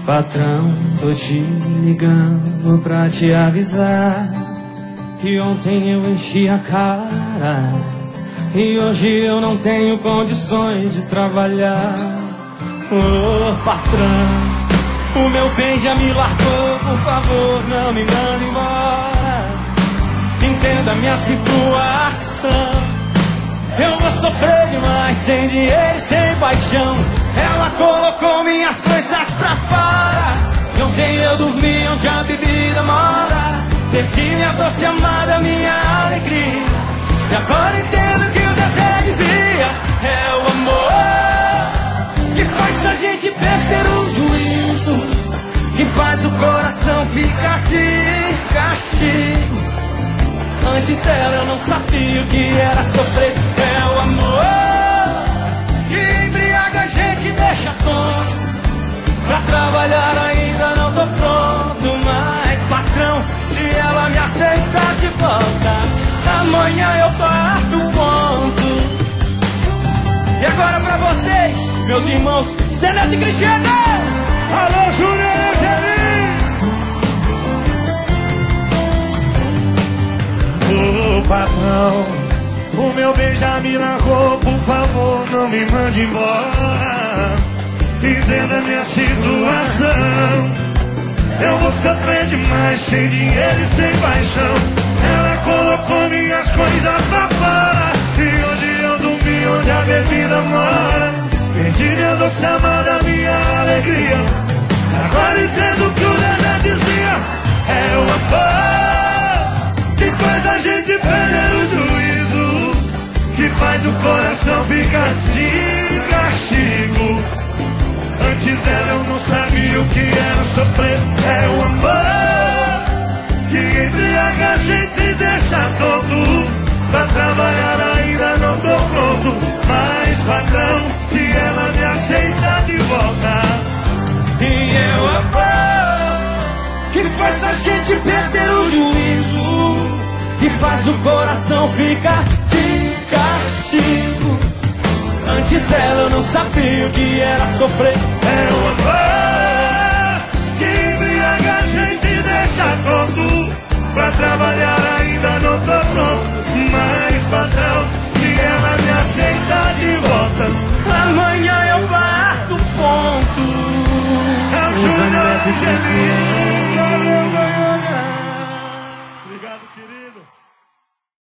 Patrão, tô te ligando pra te avisar que ontem eu enchi a cara e hoje eu não tenho condições de trabalhar. Ô patrão, o meu bem já me largou, por favor não me manda embora. Entenda minha situação, eu vou sofrer demais sem dinheiro e sem paixão. Ela colocou minhas coisas pra fora e ontem eu dormi onde a bebida mora. Perdi minha doce amada, minha alegria, e agora entendo que o Zezé dizia: é o amor que faz a gente perder o juízo, que faz o coração ficar de castigo. Antes dela eu não sabia o que era sofrer. É o amor que embriaga a gente e deixa tonto. Pra trabalhar ainda não tô pronto, mas patrão, se ela me aceitar de volta, amanhã eu parto o ponto. E agora pra vocês, meus irmãos Zé Neto e Cristiano. Alô, Júnior e Angelim. Ô patrão, o meu bem já me largou, por favor não me mande embora. Entenda minha situação, eu vou sofrer demais sem dinheiro e sem paixão. Ela colocou minhas coisas pra fora e hoje eu dormi onde a bebida mora. Perdi minha doce amada, minha alegria, agora entendo que o Zezé dizia: é o amor que faz a gente perder o juízo, que faz o coração ficar de castigo. Antes dela eu não sabia o que era sofrer. É o amor que embriaga a gente e deixa tonto. Pra trabalhar ainda não tô pronto, mas patrão, se ela me aceita de volta. E é o amor que faz a gente perder o juízo, que faz o coração ficar de castigo. Antes dela eu não sabia o que era sofrer. É o amor que embriaga a gente e deixa tonto. Pra trabalhar ainda não tô pronto, mas patrão, se ela me aceita de volta, amanhã eu parto ponto. é o Júnior Angelim.